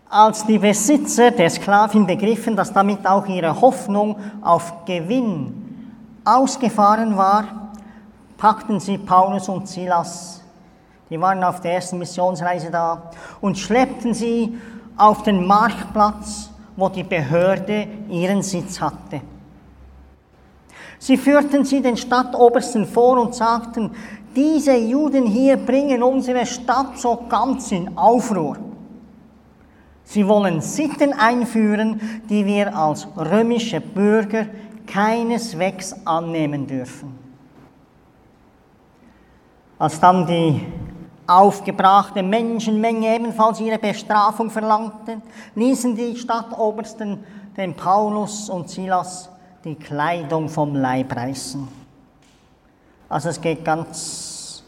Als die Besitzer der Sklavin begriffen, dass damit auch ihre Hoffnung auf Gewinn ausgefahren war, packten sie Paulus und Silas, die waren auf der ersten Missionsreise da, und schleppten sie auf den Marktplatz, wo die Behörde ihren Sitz hatte. Sie führten sie den Stadtobersten vor und sagten, diese Juden hier bringen unsere Stadt so ganz in Aufruhr. Sie wollen Sitten einführen, die wir als römische Bürger keineswegs annehmen dürfen. Als dann die aufgebrachte Menschenmenge ebenfalls ihre Bestrafung verlangte, ließen die Stadtobersten den Paulus und Silas die Kleidung vom Leib reißen. Also es geht ganz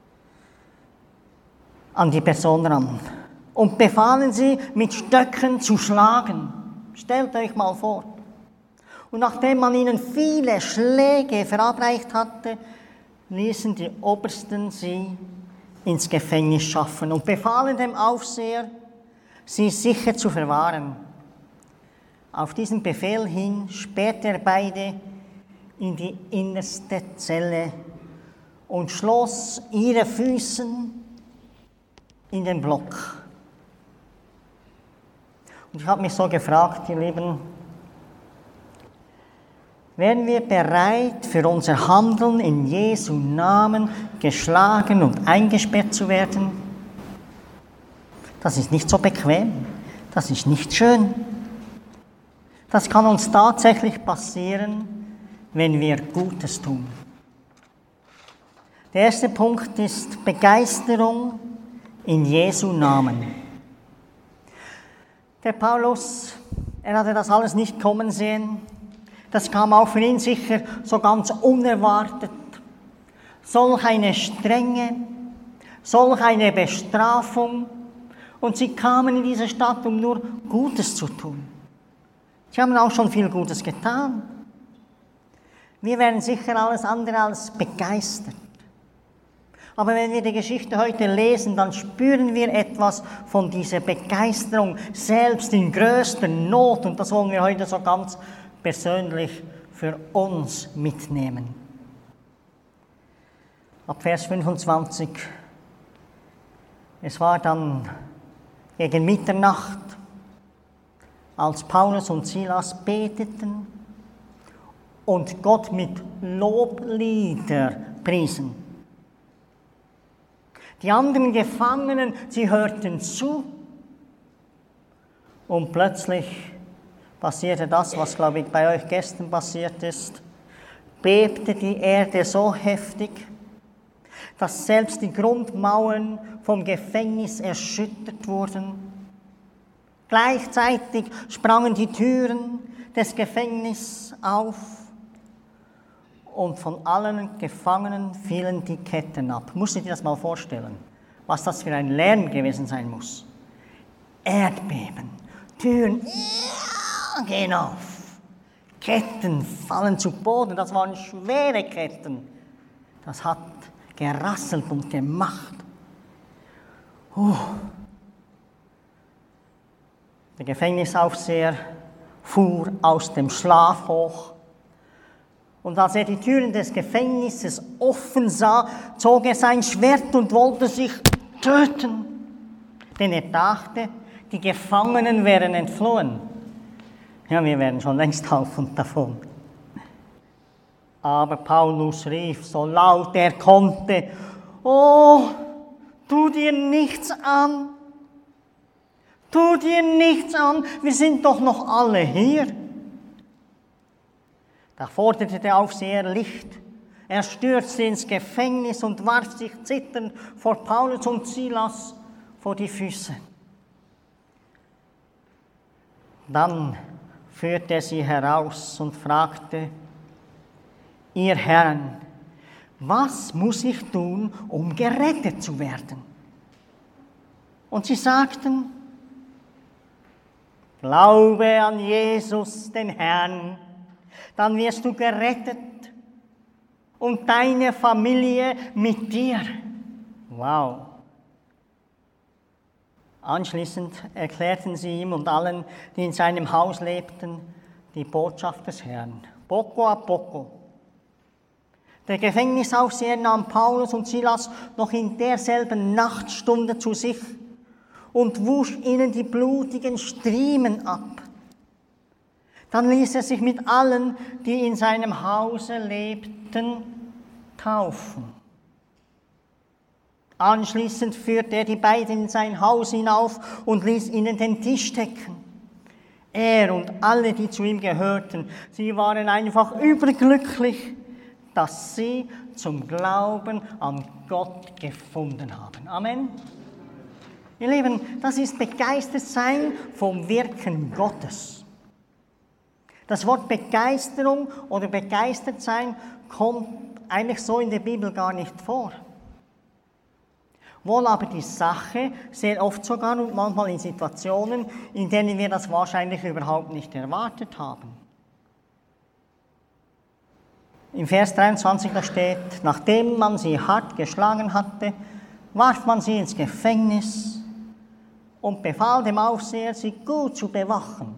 an die Person ran. Und befahlen sie, mit Stöcken zu schlagen. Stellt euch mal vor. Und nachdem man ihnen viele Schläge verabreicht hatte, ließen die Obersten sie ins Gefängnis schaffen und befahlen dem Aufseher, sie sicher zu verwahren. Auf diesen Befehl hin sperrte er beide in die innerste Zelle und schloss ihre Füßen in den Block. Und ich habe mich so gefragt, ihr Lieben, wären wir bereit, für unser Handeln in Jesu Namen geschlagen und eingesperrt zu werden? Das ist nicht so bequem, das ist nicht schön. Das kann uns tatsächlich passieren, wenn wir Gutes tun. Der erste Punkt ist Begeisterung in Jesu Namen. Der Paulus, er hatte das alles nicht kommen sehen. Das kam auch für ihn sicher so ganz unerwartet. Solch eine Strenge, solch eine Bestrafung. Und sie kamen in diese Stadt, um nur Gutes zu tun. Sie haben auch schon viel Gutes getan. Wir wären sicher alles andere als begeistert. Aber wenn wir die Geschichte heute lesen, dann spüren wir etwas von dieser Begeisterung, selbst in größter Not. Und das wollen wir heute so ganz persönlich für uns mitnehmen. Ab Vers 25. Es war dann gegen Mitternacht, als Paulus und Silas beteten und Gott mit Loblieder priesen. Die anderen Gefangenen, sie hörten zu und plötzlich passierte das, was, glaube ich, bei euch gestern passiert ist. Bebte die Erde so heftig, dass selbst die Grundmauern vom Gefängnis erschüttert wurden. Gleichzeitig sprangen die Türen des Gefängnisses auf und von allen Gefangenen fielen die Ketten ab. Musst du dir das mal vorstellen, was das für ein Lärm gewesen sein muss. Erdbeben, Türen gehen auf, Ketten fallen zu Boden, das waren schwere Ketten. Das hat gerasselt und gemacht. Der Gefängnisaufseher fuhr aus dem Schlaf hoch. Und als er die Türen des Gefängnisses offen sah, zog er sein Schwert und wollte sich töten. Denn er dachte, die Gefangenen wären entflohen. Ja, wir wären schon längst auf und davon. Aber Paulus rief so laut er konnte, oh, tu dir nichts an. Tu dir nichts an, wir sind doch noch alle hier. Da forderte der Aufseher Licht. Er stürzte ins Gefängnis und warf sich zitternd vor Paulus und Silas vor die Füße. Dann führte er sie heraus und fragte, ihr Herren, was muss ich tun, um gerettet zu werden? Und sie sagten, glaube an Jesus, den Herrn, dann wirst du gerettet und deine Familie mit dir. Wow. Anschließend erklärten sie ihm und allen, die in seinem Haus lebten, die Botschaft des Herrn. Poco a poco. Der Gefängnisaufseher nahm Paulus und Silas noch in derselben Nachtstunde zu sich und wusch ihnen die blutigen Striemen ab. Dann ließ er sich mit allen, die in seinem Hause lebten, taufen. Anschließend führte er die beiden in sein Haus hinauf und ließ ihnen den Tisch decken. Er und alle, die zu ihm gehörten, sie waren einfach überglücklich, dass sie zum Glauben an Gott gefunden haben. Amen. Ihr Lieben, das ist begeistert sein vom Wirken Gottes. Das Wort Begeisterung oder begeistert sein kommt eigentlich so in der Bibel gar nicht vor. Wohl aber die Sache, sehr oft sogar und manchmal in Situationen, in denen wir das wahrscheinlich überhaupt nicht erwartet haben. Im Vers 23 da steht, nachdem man sie hart geschlagen hatte, warf man sie ins Gefängnis und befahl dem Aufseher, sie gut zu bewachen.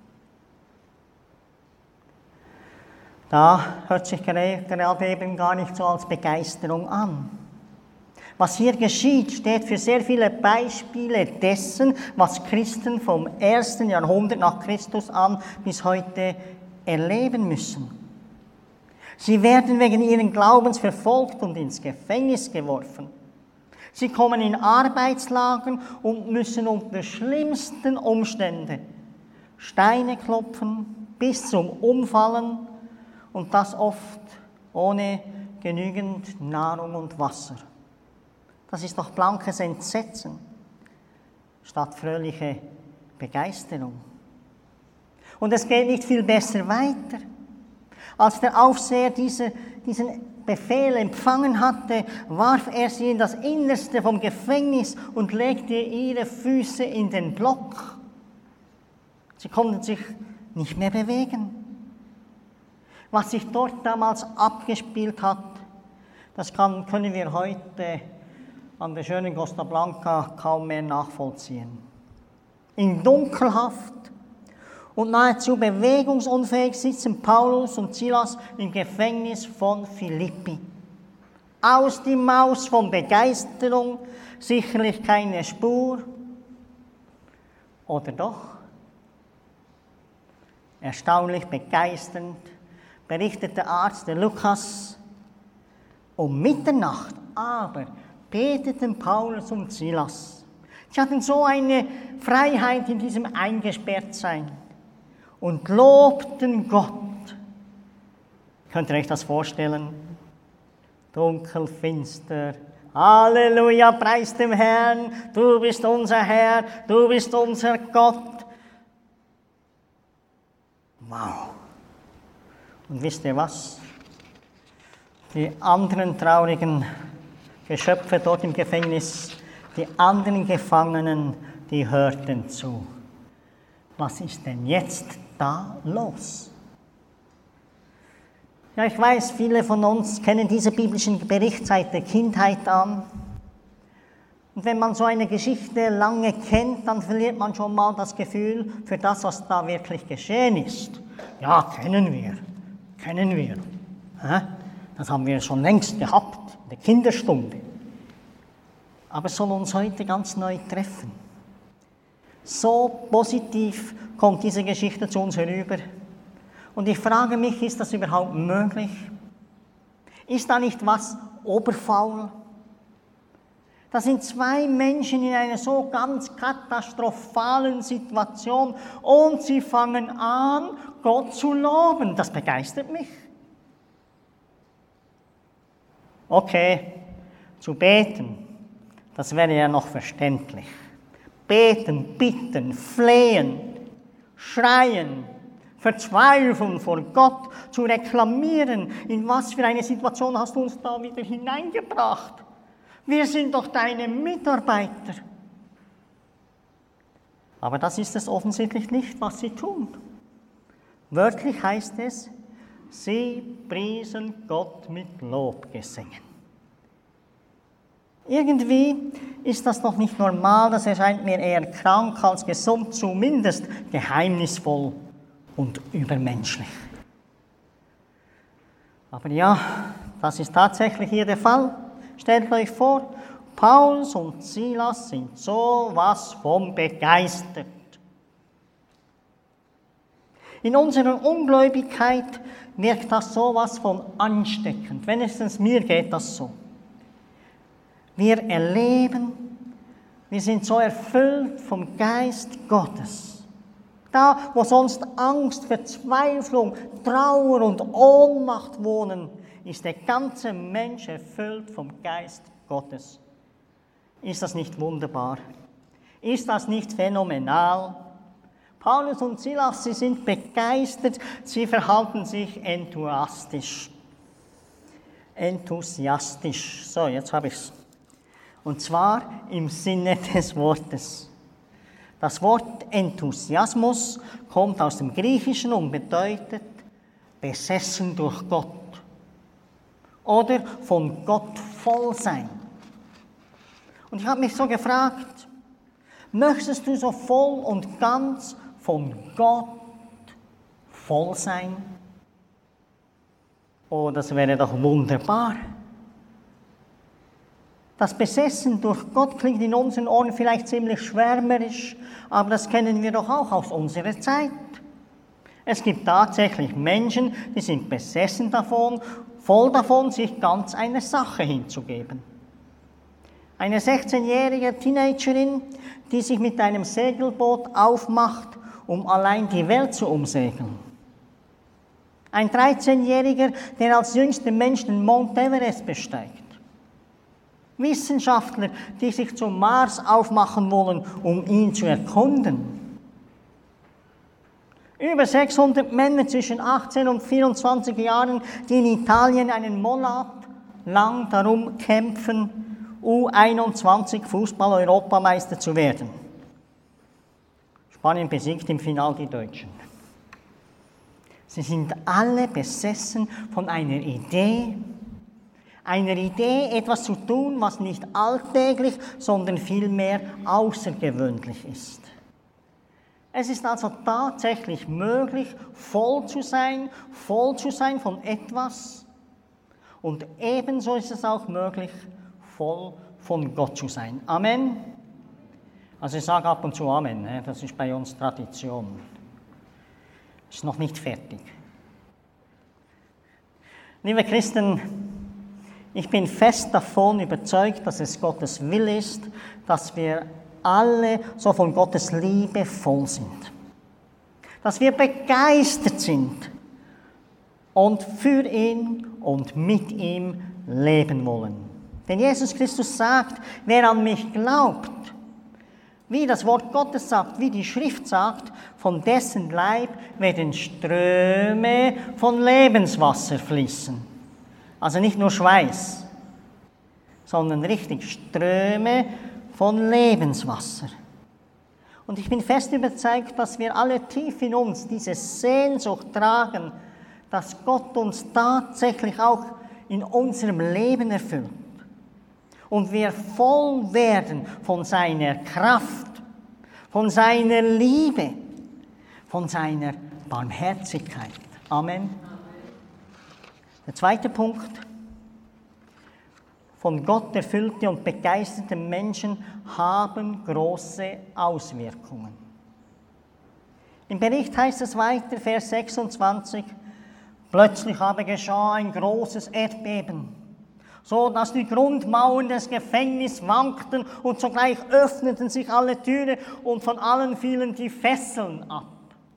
Da hört sich gerade eben gar nicht so als Begeisterung an. Was hier geschieht, steht für sehr viele Beispiele dessen, was Christen vom 1. Jahrhundert nach Christus an bis heute erleben müssen. Sie werden wegen ihren Glaubens verfolgt und ins Gefängnis geworfen. Sie kommen in Arbeitslager und müssen unter schlimmsten Umständen Steine klopfen bis zum Umfallen und das oft ohne genügend Nahrung und Wasser. Das ist doch blankes Entsetzen statt fröhliche Begeisterung. Und es geht nicht viel besser weiter. Als der Aufseher diesen Befehl empfangen hatte, warf er sie in das Innerste vom Gefängnis und legte ihre Füße in den Block. Sie konnten sich nicht mehr bewegen. Was sich dort damals abgespielt hat, das können wir heute an der schönen Costa Blanca kaum mehr nachvollziehen. In Dunkelhaft und nahezu bewegungsunfähig sitzen Paulus und Silas im Gefängnis von Philippi. Aus die Maus von Begeisterung, sicherlich keine Spur. Oder doch? Erstaunlich begeisternd berichtet der Arzt, der Lukas, um Mitternacht aber beteten Paulus und Silas. Sie hatten so eine Freiheit in diesem Eingesperrtsein und lobten Gott. Könnt ihr euch das vorstellen? Dunkel, finster. Halleluja, preis dem Herrn, du bist unser Herr, du bist unser Gott. Wow. Und wisst ihr was? Die anderen traurigen Geschöpfe dort im Gefängnis, die anderen Gefangenen, die hörten zu. Was ist denn jetzt da los? Ja, ich weiß, viele von uns kennen diese biblischen Berichte seit der Kindheit an. Und wenn man so eine Geschichte lange kennt, dann verliert man schon mal das Gefühl für das, was da wirklich geschehen ist. Ja, kennen wir. Das haben wir schon längst gehabt, in der Kinderstunde. Aber es soll uns heute ganz neu treffen. So positiv kommt diese Geschichte zu uns herüber. Und ich frage mich, ist das überhaupt möglich? Ist da nicht was oberfaul? Da sind zwei Menschen in einer so ganz katastrophalen Situation und sie fangen an, Gott zu loben. Das begeistert mich. Okay, zu beten, das wäre ja noch verständlich. Beten, bitten, flehen, schreien, verzweifeln vor Gott, zu reklamieren, in was für eine Situation hast du uns da wieder hineingebracht? Wir sind doch deine Mitarbeiter. Aber das ist es offensichtlich nicht, was sie tun. Wörtlich heißt es, sie priesen Gott mit Lobgesängen. Irgendwie ist das noch nicht normal, das erscheint mir eher krank als gesund, zumindest geheimnisvoll und übermenschlich. Aber ja, das ist tatsächlich hier der Fall. Stellt euch vor, Paulus und Silas sind sowas von begeistert. In unserer Ungläubigkeit wirkt das sowas von ansteckend. Wenigstens mir geht das so. Wir erleben, wir sind so erfüllt vom Geist Gottes. Da, wo sonst Angst, Verzweiflung, Trauer und Ohnmacht wohnen, ist der ganze Mensch erfüllt vom Geist Gottes. Ist das nicht wunderbar? Ist das nicht phänomenal? Paulus und Silas, sie sind begeistert, sie verhalten sich enthusiastisch. So, jetzt habe ich es. Und zwar im Sinne des Wortes. Das Wort Enthusiasmus kommt aus dem Griechischen und bedeutet besessen durch Gott oder von Gott voll sein. Und ich habe mich so gefragt, möchtest du so voll und ganz von Gott voll sein? Oh, das wäre doch wunderbar. Das Besessen durch Gott klingt in unseren Ohren vielleicht ziemlich schwärmerisch, aber das kennen wir doch auch aus unserer Zeit. Es gibt tatsächlich Menschen, die sind besessen davon, voll davon, sich ganz einer Sache hinzugeben. Eine 16-jährige Teenagerin, die sich mit einem Segelboot aufmacht, um allein die Welt zu umsegeln. Ein 13-Jähriger, der als jüngster Mensch den Mount Everest besteigt. Wissenschaftler, die sich zum Mars aufmachen wollen, um ihn zu erkunden. Über 600 Männer zwischen 18 und 24 Jahren, die in Italien einen Monat lang darum kämpfen, U21 Fußball-Europameister zu werden. Spanien besiegt im Finale die Deutschen. Sie sind alle besessen von einer Idee, etwas zu tun, was nicht alltäglich, sondern vielmehr außergewöhnlich ist. Es ist also tatsächlich möglich, voll zu sein von etwas. Und ebenso ist es auch möglich, voll von Gott zu sein. Amen. Also ich sage ab und zu Amen, das ist bei uns Tradition. Ist noch nicht fertig. Liebe Christen, ich bin fest davon überzeugt, dass es Gottes Wille ist, dass wir alle so von Gottes Liebe voll sind. Dass wir begeistert sind und für ihn und mit ihm leben wollen. Denn Jesus Christus sagt, wer an mich glaubt, wie das Wort Gottes sagt, wie die Schrift sagt, von dessen Leib werden Ströme von Lebenswasser fließen. Also nicht nur Schweiß, sondern richtig Ströme von Lebenswasser. Und ich bin fest überzeugt, dass wir alle tief in uns diese Sehnsucht tragen, dass Gott uns tatsächlich auch in unserem Leben erfüllt. Und wir voll werden von seiner Kraft, von seiner Liebe, von seiner Barmherzigkeit. Amen. Der zweite Punkt. Von Gott erfüllte und begeisterte Menschen haben große Auswirkungen. Im Bericht heißt es weiter, Vers 26, plötzlich aber geschah ein großes Erdbeben, so dass die Grundmauern des Gefängnisses wankten und sogleich öffneten sich alle Türen und von allen fielen die Fesseln ab.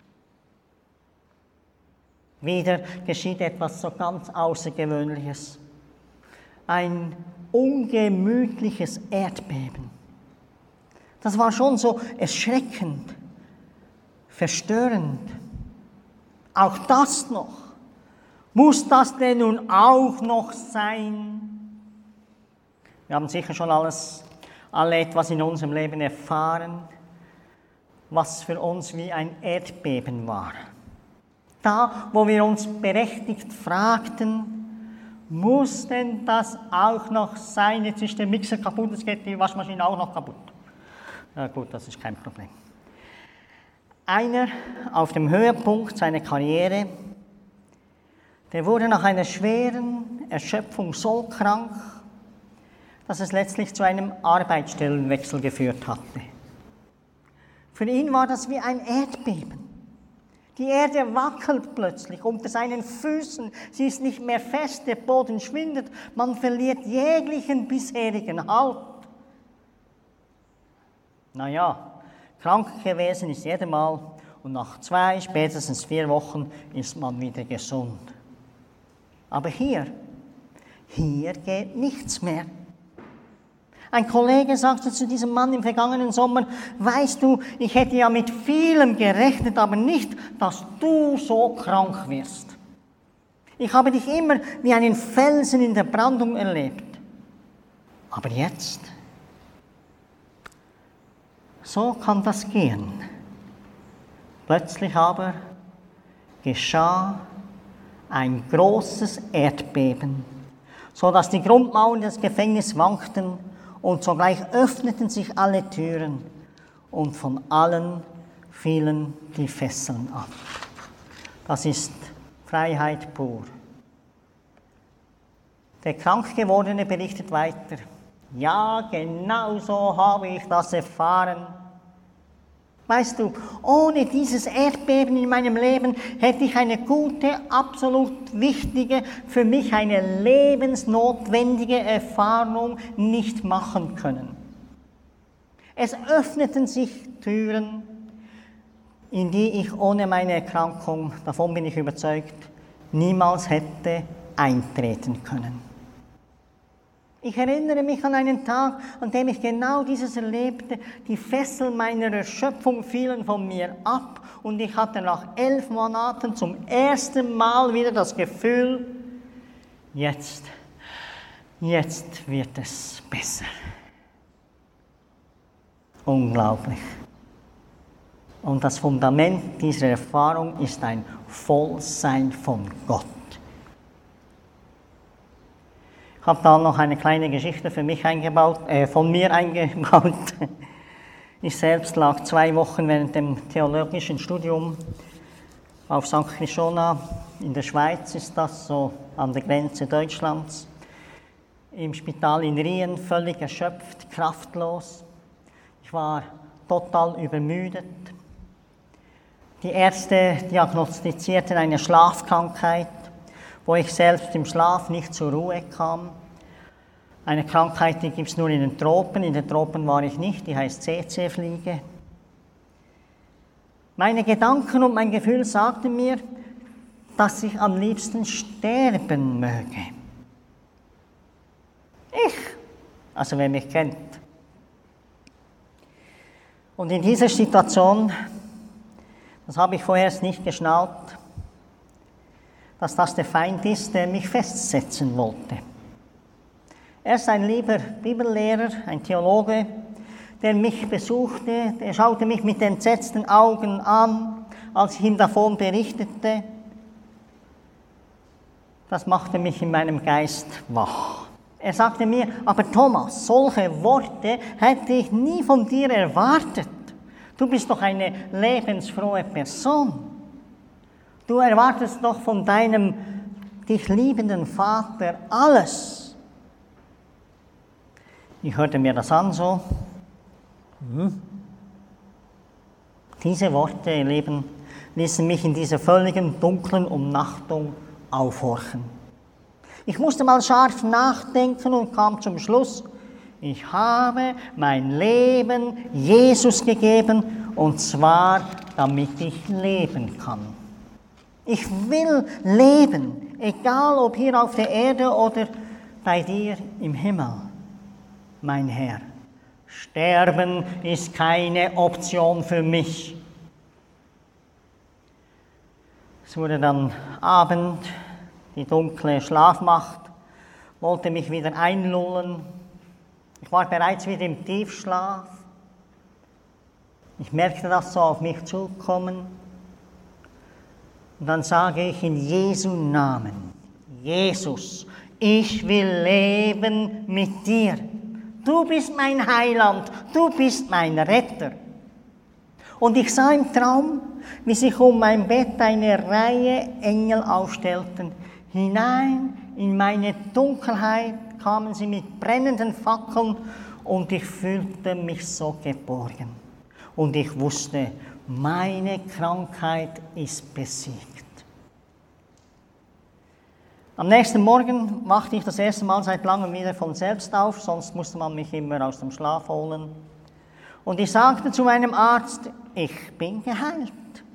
Wieder geschieht etwas so ganz Außergewöhnliches. Ein ungemütliches Erdbeben. Das war schon so erschreckend, verstörend. Auch das noch. Muss das denn nun auch noch sein? Wir haben sicher schon alle etwas in unserem Leben erfahren, was für uns wie ein Erdbeben war. Da, wo wir uns berechtigt fragten, Muss denn das auch noch sein? Jetzt ist der Mixer kaputt, jetzt geht die Waschmaschine auch noch kaputt. Na gut, das ist kein Problem. Einer auf dem Höhepunkt seiner Karriere, der wurde nach einer schweren Erschöpfung so krank, dass es letztlich zu einem Arbeitsstellenwechsel geführt hatte. Für ihn war das wie ein Erdbeben. Die Erde wackelt plötzlich unter seinen Füßen, sie ist nicht mehr fest, der Boden schwindet, man verliert jeglichen bisherigen Halt. Naja, krank gewesen ist jeder mal und nach 2, spätestens 4 Wochen ist man wieder gesund. Aber hier geht nichts mehr. Ein Kollege sagte zu diesem Mann im vergangenen Sommer, weißt du, ich hätte ja mit vielem gerechnet, aber nicht, dass du so krank wirst. Ich habe dich immer wie einen Felsen in der Brandung erlebt. Aber jetzt? So kann das gehen. Plötzlich aber geschah ein großes Erdbeben, so dass die Grundmauern des Gefängnisses wankten und sogleich öffneten sich alle Türen und von allen fielen die Fesseln ab. Das ist Freiheit pur. Der Krankgewordene berichtet weiter. Ja, genau so habe ich das erfahren. Weißt du, ohne dieses Erdbeben in meinem Leben hätte ich eine gute, absolut wichtige, für mich eine lebensnotwendige Erfahrung nicht machen können. Es öffneten sich Türen, in die ich ohne meine Erkrankung, davon bin ich überzeugt, niemals hätte eintreten können. Ich erinnere mich an einen Tag, an dem ich genau dieses erlebte. Die Fesseln meiner Erschöpfung fielen von mir ab und ich hatte nach 11 Monaten zum ersten Mal wieder das Gefühl, jetzt wird es besser. Unglaublich. Und das Fundament dieser Erfahrung ist ein Vollsein von Gott. Ich habe da noch eine kleine Geschichte von mir eingebaut. Ich selbst lag 2 Wochen während dem theologischen Studium auf St. Krishona. In der Schweiz ist das, so an der Grenze Deutschlands. Im Spital in Rien, völlig erschöpft, kraftlos. Ich war total übermüdet. Die Ärzte diagnostizierten eine Schlafkrankheit, wo ich selbst im Schlaf nicht zur Ruhe kam. Eine Krankheit, die gibt es nur in den Tropen. In den Tropen war ich nicht, die heißt CC-Fliege. Meine Gedanken und mein Gefühl sagten mir, dass ich am liebsten sterben möge. Also wer mich kennt. Und in dieser Situation, das habe ich vorher nicht geschnallt, dass das der Feind ist, der mich festsetzen wollte. Er ist ein lieber Bibellehrer, ein Theologe, der mich besuchte. Er schaute mich mit entsetzten Augen an, als ich ihm davon berichtete. Das machte mich in meinem Geist wach. Er sagte mir, aber Thomas, solche Worte hätte ich nie von dir erwartet. Du bist doch eine lebensfrohe Person. Du erwartest doch von deinem dich liebenden Vater alles. Ich hörte mir das an so. Diese Worte, ihr Lieben, ließen mich in dieser völligen dunklen Umnachtung aufhorchen. Ich musste mal scharf nachdenken und kam zum Schluss, ich habe mein Leben Jesus gegeben, und zwar, damit ich leben kann. Ich will leben, egal ob hier auf der Erde oder bei dir im Himmel, mein Herr. Sterben ist keine Option für mich. Es wurde dann Abend, die dunkle Schlafmacht wollte mich wieder einlullen. Ich war bereits wieder im Tiefschlaf. Ich merkte das so auf mich zukommen. Und dann sage ich in Jesu Namen, Jesus, Ich will leben mit dir. Du bist mein Heiland, du bist mein Retter. Und ich sah im Traum, wie sich um mein Bett eine Reihe Engel aufstellten. Hinein in meine Dunkelheit kamen sie mit brennenden Fackeln und ich fühlte mich so geborgen. Und ich wusste, meine Krankheit ist besiegt. Am nächsten Morgen wachte ich das erste Mal seit langem wieder von selbst auf, sonst musste man mich immer aus dem Schlaf holen. Und ich sagte zu meinem Arzt, ich bin geheilt.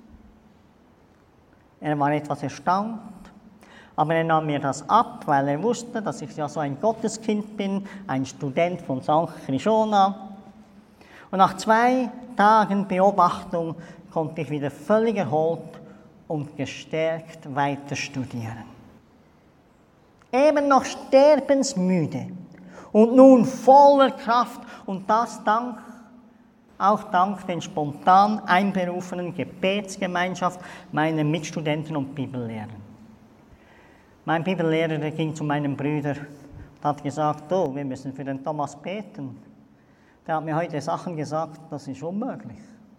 Er war etwas erstaunt, aber er nahm mir das ab, weil er wusste, dass ich ja so ein Gotteskind bin, ein Student von St. Krishona. Und nach 2 Tagen Beobachtung konnte ich wieder völlig erholt und gestärkt weiter studieren. Eben noch sterbensmüde und nun voller Kraft und das auch dank den spontan einberufenen Gebetsgemeinschaft meiner Mitstudenten und Bibellehrern. Mein Bibellehrer, der ging zu meinem Bruder und hat gesagt, oh, wir müssen für den Thomas beten. Der hat mir heute Sachen gesagt, das ist unmöglich.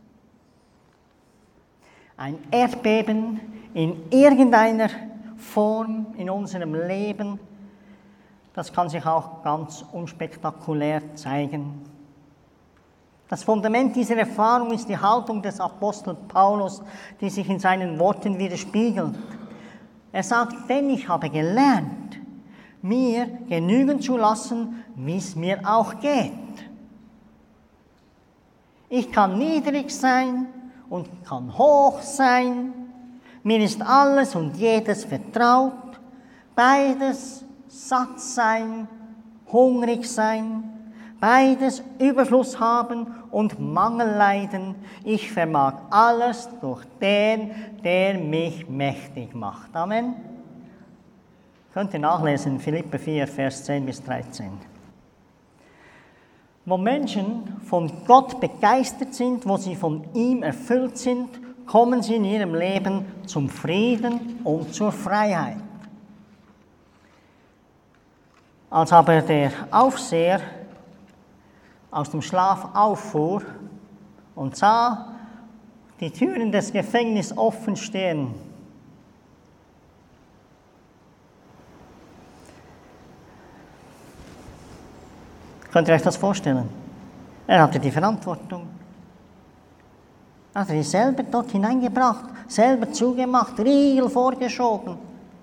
Ein Erdbeben in irgendeiner Form in unserem Leben, das kann sich auch ganz unspektakulär zeigen. Das Fundament dieser Erfahrung ist die Haltung des Apostel Paulus, die sich in seinen Worten widerspiegelt. Er sagt, denn ich habe gelernt, mir genügen zu lassen, wie es mir auch geht. Ich kann niedrig sein und kann hoch sein. Mir ist alles und jedes vertraut, beides satt sein, hungrig sein, beides Überfluss haben und Mangel leiden. Ich vermag alles durch den, der mich mächtig macht. Amen. Könnt ihr nachlesen, Philipper 4, Vers 10 bis 13. Wo Menschen von Gott begeistert sind, wo sie von ihm erfüllt sind, kommen sie in ihrem Leben zum Frieden und zur Freiheit. Als aber der Aufseher aus dem Schlaf auffuhr und sah die Türen des Gefängnisses offen stehen, könnt ihr euch das vorstellen? Er hatte die Verantwortung. Er hat sie selber dort hineingebracht, selber zugemacht, Riegel vorgeschoben.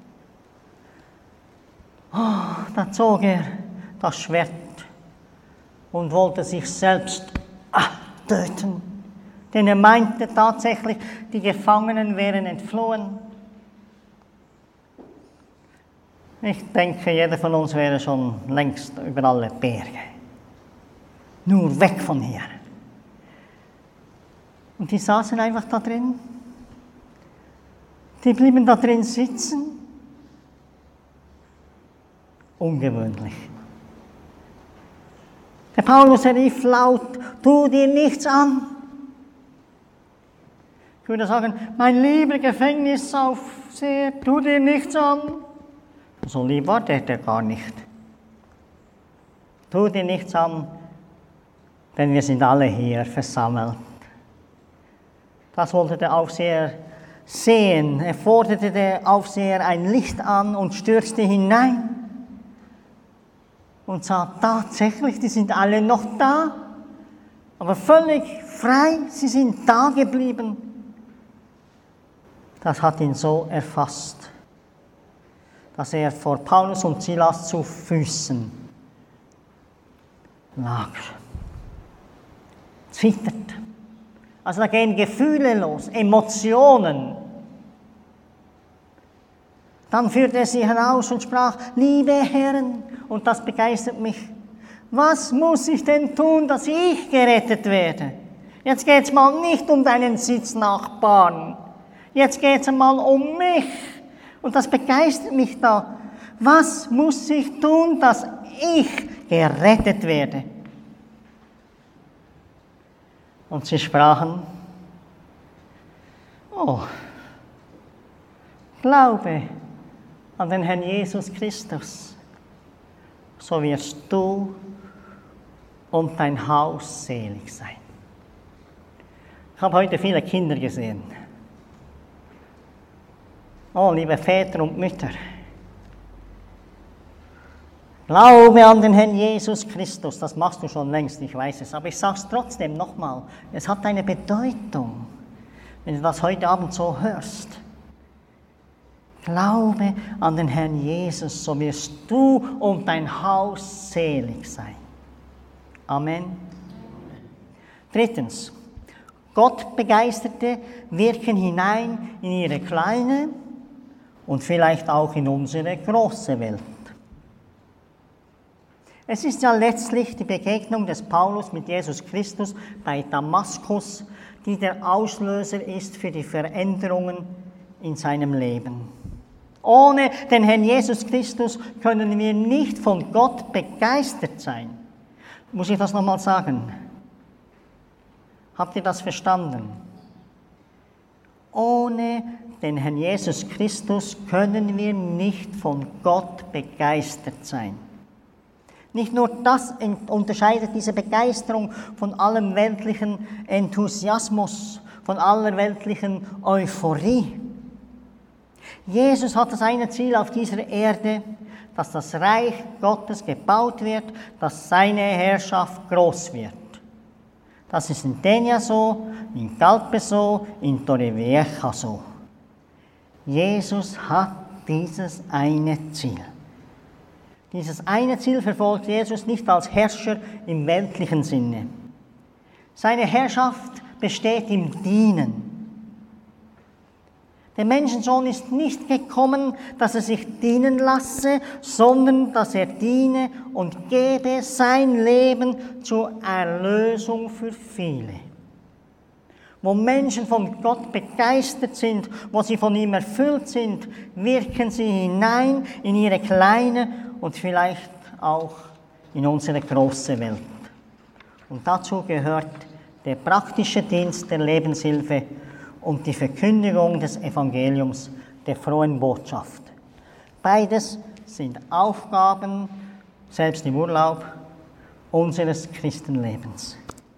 Oh, da zog er das Schwert und wollte sich selbst töten. Denn er meinte tatsächlich, die Gefangenen wären entflohen. Ich denke, jeder von uns wäre schon längst über alle Berge. Nur weg von hier. Und die saßen einfach da drin. Die blieben da drin sitzen. Ungewöhnlich. Der Paulus rief laut, tu dir nichts an. Ich würde sagen, mein lieber Gefängnisaufseher, tu dir nichts an. So lieb war der gar nicht. Tu dir nichts an, denn wir sind alle hier versammelt. Das wollte der Aufseher sehen. Er forderte der Aufseher ein Licht an und stürzte hinein und sah tatsächlich, die sind alle noch da, aber völlig frei, sie sind da geblieben. Das hat ihn so erfasst, dass er vor Paulus und Silas zu Füßen lag. Zittert. Also da gehen Gefühle los, Emotionen. Dann führte er sie heraus und sprach, liebe Herren, und das begeistert mich, was muss ich denn tun, dass ich gerettet werde? Jetzt geht es mal nicht um deinen Sitznachbarn, jetzt geht es mal um mich. Und das begeistert mich da. Was muss ich tun, dass ich gerettet werde? Und sie sprachen, oh, Glaube an den Herrn Jesus Christus so wirst du und dein Haus selig sein. Ich habe heute viele Kinder gesehen. Oh, liebe Väter und Mütter, glaube an den Herrn Jesus Christus, das machst du schon längst, ich weiß es, aber ich sage es trotzdem nochmal, es hat eine Bedeutung, wenn du das heute Abend so hörst. Glaube an den Herrn Jesus, so wirst du und dein Haus selig sein. Amen. Drittens, Gottbegeisterte wirken hinein in ihre kleine und vielleicht auch in unsere große Welt. Es ist ja letztlich die Begegnung des Paulus mit Jesus Christus bei Damaskus, die der Auslöser ist für die Veränderungen in seinem Leben. Ohne den Herrn Jesus Christus können wir nicht von Gott begeistert sein. Muss ich das nochmal sagen? Habt ihr das verstanden? Ohne den Herrn Jesus Christus können wir nicht von Gott begeistert sein. Nicht nur das unterscheidet diese Begeisterung von allem weltlichen Enthusiasmus, von aller weltlichen Euphorie. Jesus hat das eine Ziel auf dieser Erde, dass das Reich Gottes gebaut wird, dass seine Herrschaft groß wird. Das ist in Denia so, in Calpe so, in Torrevieja so. Jesus hat dieses eine Ziel. Dieses eine Ziel verfolgt Jesus nicht als Herrscher im weltlichen Sinne. Seine Herrschaft besteht im Dienen. Der Menschensohn ist nicht gekommen, dass er sich dienen lasse, sondern dass er diene und gebe sein Leben zur Erlösung für viele. Wo Menschen von Gott begeistert sind, wo sie von ihm erfüllt sind, wirken sie hinein in ihre kleine und vielleicht auch in unsere große Welt. Und dazu gehört der praktische Dienst der Lebenshilfe und die Verkündigung des Evangeliums, der frohen Botschaft. Beides sind Aufgaben, selbst im Urlaub, unseres Christenlebens.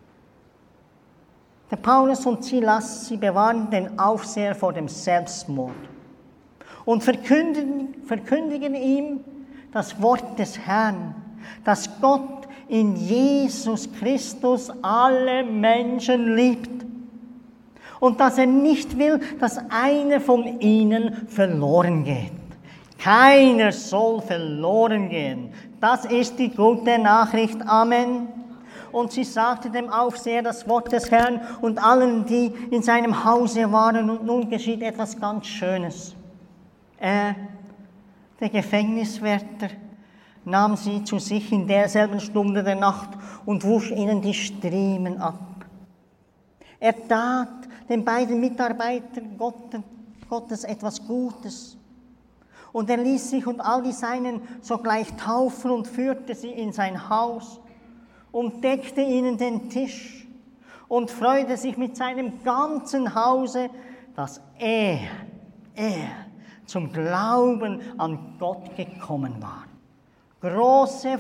Der Paulus und Silas, sie bewahren den Aufseher vor dem Selbstmord und verkündigen ihm das Wort des Herrn, dass Gott in Jesus Christus alle Menschen liebt und dass er nicht will, dass einer von ihnen verloren geht. Keiner soll verloren gehen. Das ist die gute Nachricht. Amen. Und sie sagte dem Aufseher das Wort des Herrn und allen, die in seinem Hause waren. Und nun geschieht etwas ganz Schönes. Er, der Gefängniswärter, nahm sie zu sich in derselben Stunde der Nacht und wusch ihnen die Striemen ab. Er tat den beiden Mitarbeitern Gottes etwas Gutes. Und er ließ sich und all die Seinen sogleich taufen und führte sie in sein Haus und deckte ihnen den Tisch und freute sich mit seinem ganzen Hause, dass er zum Glauben an Gott gekommen war. Große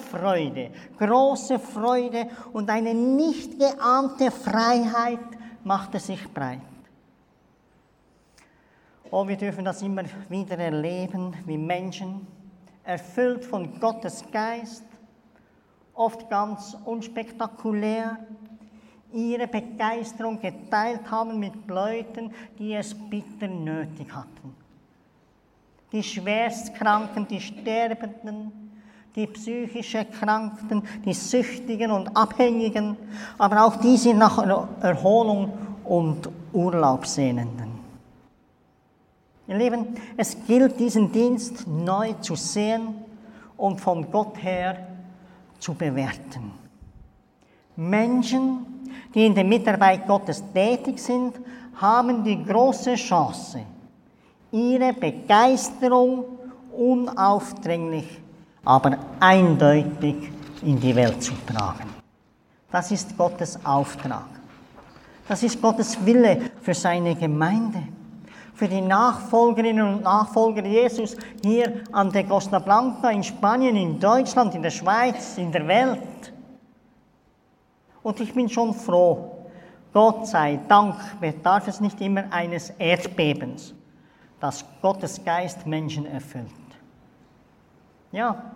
Freude und eine nicht geahnte Freiheit machte sich breit. Oh, wir dürfen das immer wieder erleben, wie Menschen, erfüllt von Gottes Geist, oft ganz unspektakulär, ihre Begeisterung geteilt haben mit Leuten, die es bitter nötig hatten. Die Schwerstkranken, die Sterbenden, die psychisch Erkrankten, die Süchtigen und Abhängigen, aber auch die sich nach Erholung und Urlaub sehnenden. Ihr Lieben, es gilt, diesen Dienst neu zu sehen und von Gott her zu bewerten. Menschen, die in der Mitarbeit Gottes tätig sind, haben die große Chance, ihre Begeisterung unaufdringlich, aber eindeutig in die Welt zu tragen. Das ist Gottes Auftrag. Das ist Gottes Wille für seine Gemeinde. für die Nachfolgerinnen und Nachfolger Jesus hier an der Costa Blanca, in Spanien, in Deutschland, in der Schweiz, in der Welt. Und ich bin schon froh, Gott sei Dank bedarf es nicht immer eines Erdbebens, dass Gottes Geist Menschen erfüllt. Ja,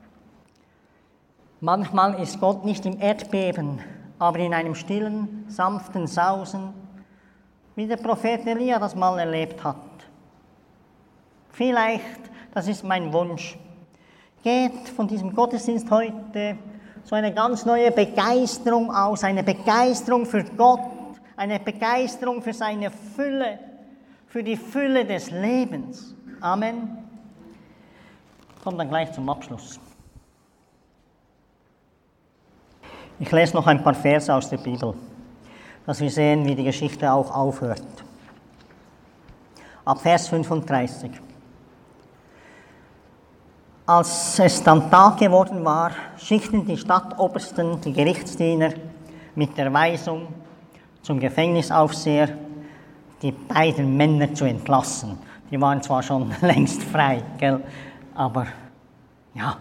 manchmal ist Gott nicht im Erdbeben, aber in einem stillen, sanften Sausen, wie der Prophet Elia das mal erlebt hat. Vielleicht, das ist mein Wunsch, geht von diesem Gottesdienst heute so eine ganz neue Begeisterung aus, eine Begeisterung für Gott, eine Begeisterung für seine Fülle, für die Fülle des Lebens. Amen. Kommt dann gleich zum Abschluss. Ich lese noch ein paar Verse aus der Bibel, dass wir sehen, wie die Geschichte auch aufhört. Ab Vers 35. Als es dann Tag geworden war, schickten die Stadtobersten, die Gerichtsdiener, mit der Weisung zum Gefängnisaufseher, die beiden Männer zu entlassen. Die waren zwar schon längst frei, gell? Aber ja.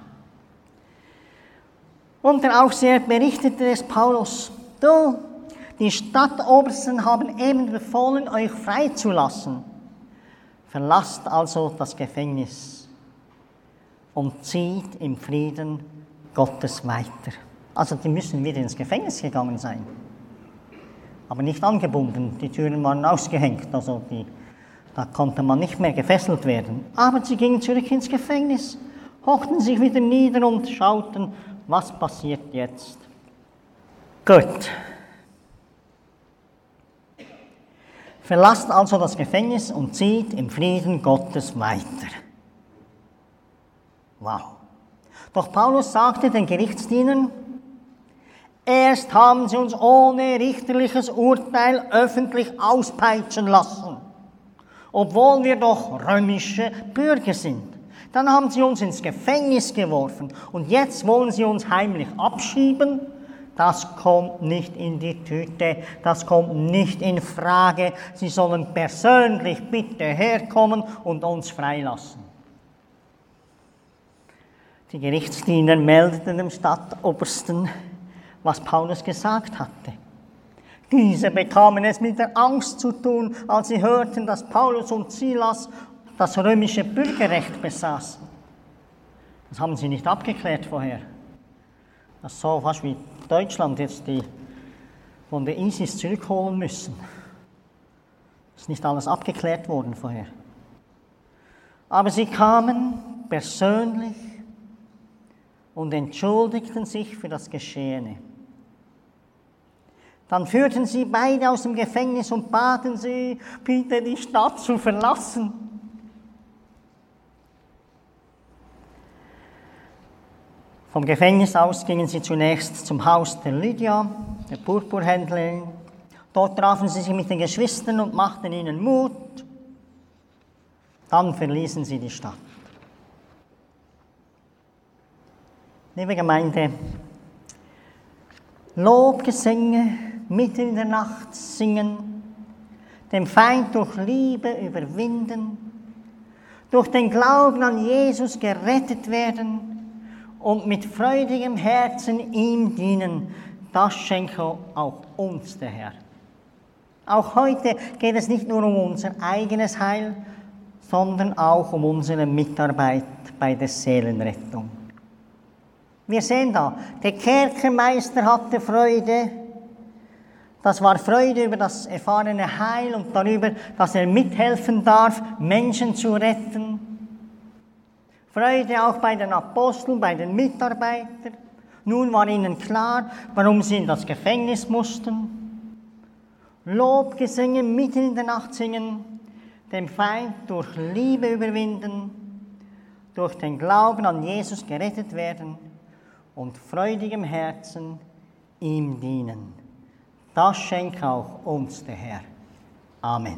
Und der Aufseher berichtete es Paulus: Du, die Stadtobersten haben eben befohlen, euch freizulassen. Verlasst also das Gefängnis und zieht im Frieden Gottes weiter. Also die müssen wieder ins Gefängnis gegangen sein. Aber nicht angebunden, die Türen waren ausgehängt, also da konnte man nicht mehr gefesselt werden. Aber sie gingen zurück ins Gefängnis, hockten sich wieder nieder und schauten, was passiert jetzt. Gut. Verlasst also das Gefängnis und zieht im Frieden Gottes weiter. Wow. Doch Paulus sagte den Gerichtsdienern: Erst haben sie uns ohne richterliches Urteil öffentlich auspeitschen lassen, obwohl wir doch römische Bürger sind. Dann haben sie uns ins Gefängnis geworfen und jetzt wollen sie uns heimlich abschieben. Das kommt nicht in die Tüte, das kommt nicht in Frage. Sie sollen persönlich bitte herkommen und uns freilassen. Die Gerichtsdiener meldeten dem Stadtobersten, was Paulus gesagt hatte. Diese bekamen es mit der Angst zu tun, als sie hörten, dass Paulus und Silas das römische Bürgerrecht besaßen. Das haben sie nicht abgeklärt vorher. Das ist so fast wie Deutschland jetzt die von der ISIS zurückholen müssen. Das ist nicht alles abgeklärt worden vorher. Aber sie kamen persönlich und entschuldigten sich für das Geschehene. Dann führten sie beide aus dem Gefängnis und baten sie, bitte die Stadt zu verlassen. Vom Gefängnis aus gingen sie zunächst zum Haus der Lydia, der Purpurhändlerin. Dort trafen sie sich mit den Geschwistern und machten ihnen Mut. Dann verließen sie die Stadt. Liebe Gemeinde, Lobgesänge mitten in der Nacht singen, den Feind durch Liebe überwinden, durch den Glauben an Jesus gerettet werden und mit freudigem Herzen ihm dienen, das schenke auch uns der Herr. Auch heute geht es nicht nur um unser eigenes Heil, sondern auch um unsere Mitarbeit bei der Seelenrettung. Wir sehen da, der Kerkermeister hatte Freude. Das war Freude über das erfahrene Heil und darüber, dass er mithelfen darf, Menschen zu retten. Freude auch bei den Aposteln, bei den Mitarbeitern. Nun war ihnen klar, warum sie in das Gefängnis mussten. Lobgesänge mitten in der Nacht singen, den Feind durch Liebe überwinden, durch den Glauben an Jesus gerettet werden und freudigem Herzen ihm dienen. Das schenke auch uns der Herr. Amen.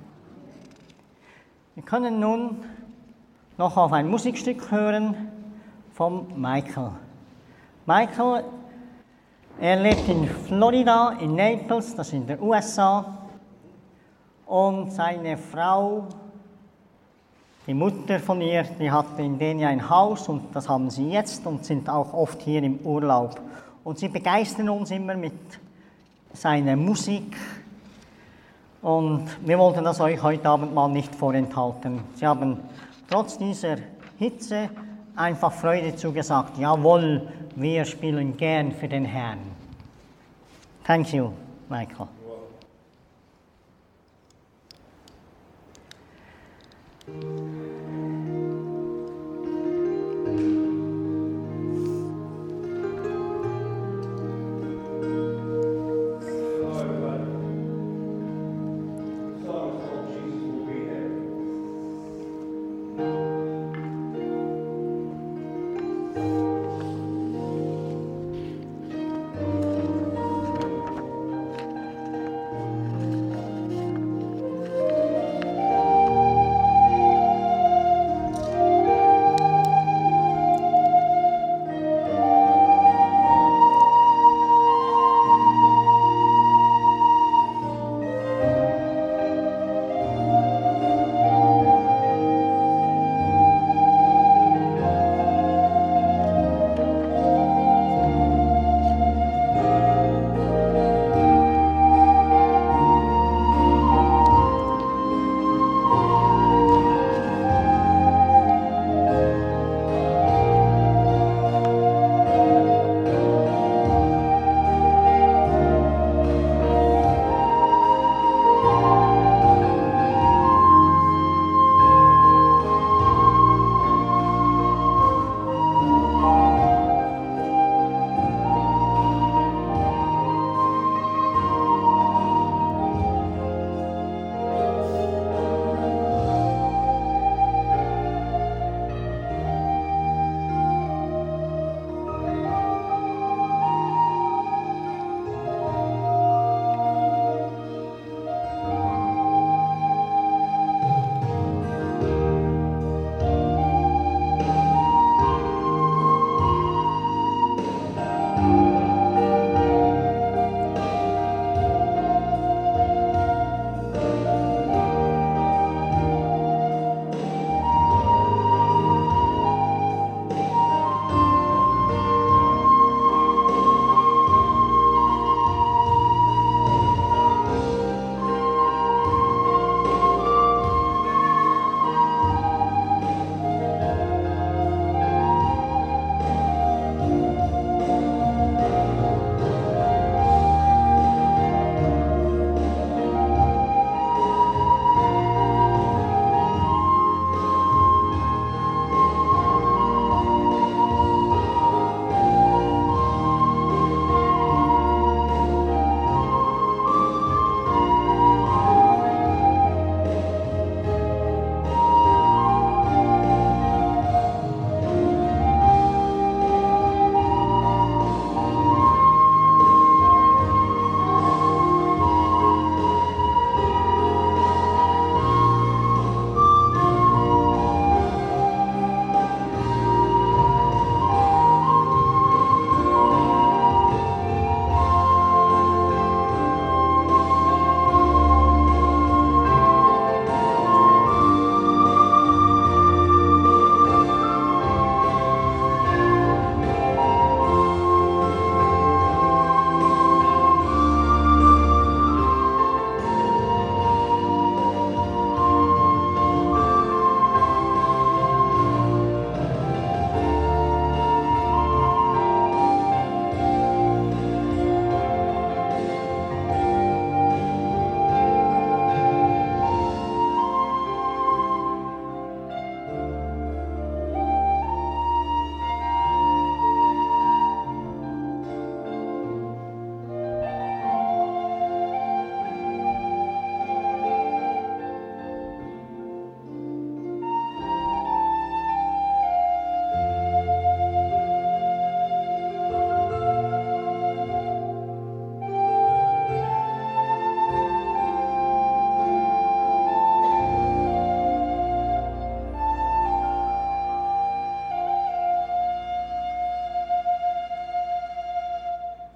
Wir können nun noch auf ein Musikstück hören von Michael. Michael, er lebt in Florida, in Naples, das ist in den USA. Und seine Frau, die Mutter von ihr, die hatte in Denia ein Haus und das haben sie jetzt und sind auch oft hier im Urlaub. Und sie begeistern uns immer mit seiner Musik. Und wir wollten das euch heute Abend mal nicht vorenthalten. Sie haben trotz dieser Hitze einfach Freude zugesagt. Jawohl, wir spielen gern für den Herrn. Thank you, Michael. Wow.